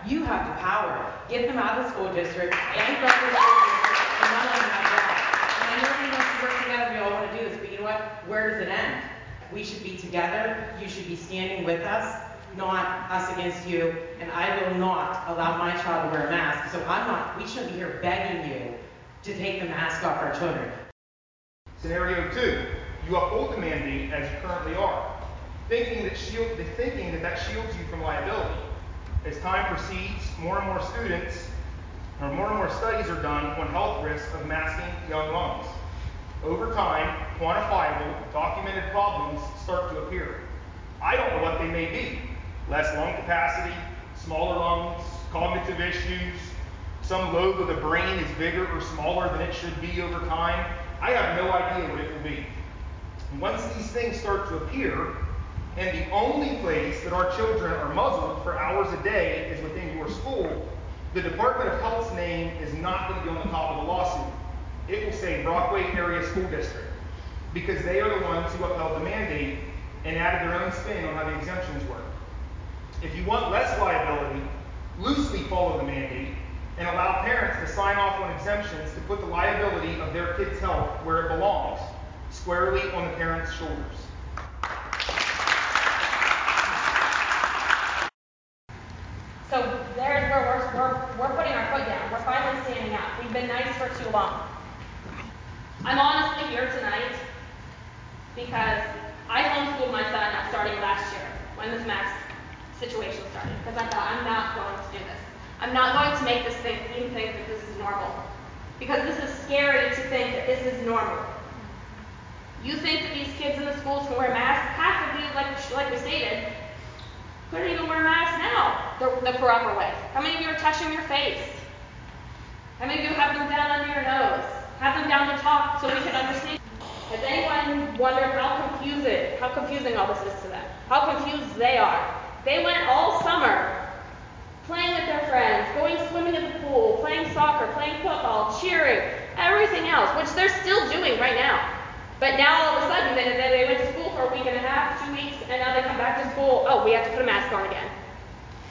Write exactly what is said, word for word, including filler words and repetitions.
You have the power. Get them out of the school district, bankrupt the school district, and none of them have jobs. And I know everybody wants to work together, we all want to do this, but you know what? Where does it end? We should be together, you should be standing with us, not us against you, and I will not allow my child to wear a mask, so I'm not, we shouldn't be here begging you to take the mask off our children. Scenario two, you uphold the mandate as you currently are, thinking that, shield, thinking that that shields you from liability. As time proceeds, more and more students, or more and more studies are done on health risks of masking young lungs. Over time, quantifiable, documented problems start to appear. I don't know what they may be. Less lung capacity, smaller lungs, cognitive issues, some lobe of the brain is bigger or smaller than it should be over time. I have no idea what it will be. And once these things start to appear, and the only place that our children are muzzled for hours a day is within your school, the Department of Health's name is not going to be on the top of the lawsuit. It will say Brockway Area School District, because they are the ones who upheld the mandate and added their own spin on how the exemptions work. If you want less liability, loosely follow the mandate and allow parents to sign off on exemptions to put the liability of their kids' health where it belongs, squarely on the parents' shoulders. So there's where we're, we're, we're putting our foot down. We're finally standing up. We've been nice for too long. I'm honestly here tonight because I homeschooled my son now starting last year when this mask situation started, because I thought I'm not going to do this. I'm not going to make this thing even think that this is normal, because this is scary to think that this is normal. You think that these kids in the schools can wear masks? Half of you, like, like we stated, couldn't even wear masks now the, the proper way. How many of you are touching your face? How many of you have them down under your nose? Have them down the top so we can understand? Has anyone wondered how confusing, how confusing all this is to them? How confused they are? They went all summer playing with their friends, going swimming in the pool, playing soccer, playing football, cheering, everything else, which they're still doing right now. But now all of a sudden, they, they went to school for a week and a half, two weeks, and now they come back to school, oh, we have to put a mask on again.